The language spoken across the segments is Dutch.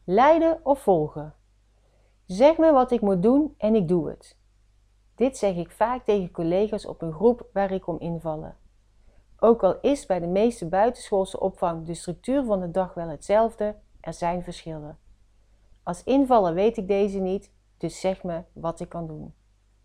Leiden of volgen? Zeg me wat ik moet doen en ik doe het. Dit zeg ik vaak tegen collega's op een groep waar ik kom invallen. Ook al is bij de meeste buitenschoolse opvang de structuur van de dag wel hetzelfde, er zijn verschillen. Als invaller weet ik deze niet, dus zeg me wat ik kan doen.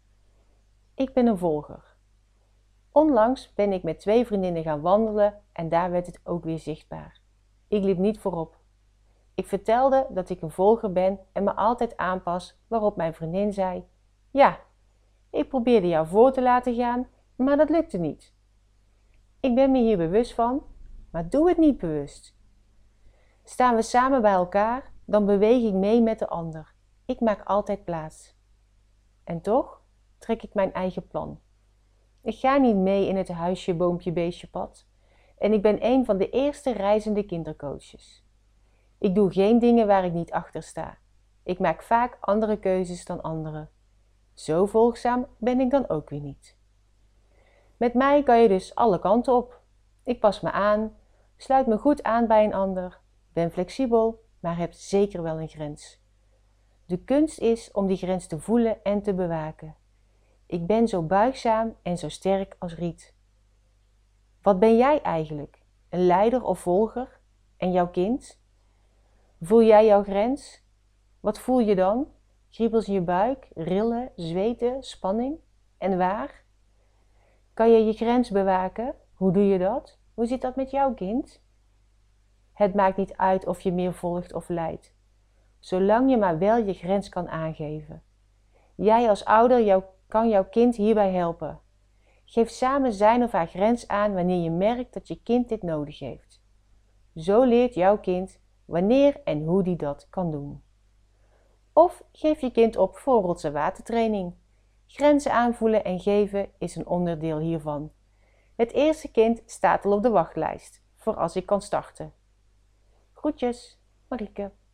Ik ben een volger. Onlangs ben ik met 2 vriendinnen gaan wandelen en daar werd het ook weer zichtbaar. Ik liep niet voorop. Ik vertelde dat ik een volger ben en me altijd aanpas, waarop mijn vriendin zei: ja, ik probeerde jou voor te laten gaan, maar dat lukte niet. Ik ben me hier bewust van, maar doe het niet bewust. Staan we samen bij elkaar, dan beweeg ik mee met de ander. Ik maak altijd plaats. En toch trek ik mijn eigen plan. Ik ga niet mee in het huisje, boompje, beestje pad. En ik ben een van de eerste reizende kindercoaches. Ik doe geen dingen waar ik niet achter sta. Ik maak vaak andere keuzes dan anderen. Zo volgzaam ben ik dan ook weer niet. Met mij kan je dus alle kanten op. Ik pas me aan, sluit me goed aan bij een ander, ben flexibel, maar heb zeker wel een grens. De kunst is om die grens te voelen en te bewaken. Ik ben zo buigzaam en zo sterk als riet. Wat ben jij eigenlijk? Een leider of volger? En jouw kind? Voel jij jouw grens? Wat voel je dan? Kriebels in je buik, rillen, zweten, spanning? En waar? Kan je je grens bewaken? Hoe doe je dat? Hoe zit dat met jouw kind? Het maakt niet uit of je meer volgt of leidt, zolang je maar wel je grens kan aangeven. Jij als ouder kan jouw kind hierbij helpen. Geef samen zijn of haar grens aan wanneer je merkt dat je kind dit nodig heeft. Zo leert jouw kind wanneer en hoe die dat kan doen. Of geef je kind op voor rots- en watertraining. Grenzen aanvoelen en geven is een onderdeel hiervan. Het eerste kind staat al op de wachtlijst, voor als ik kan starten. Groetjes, Marieke.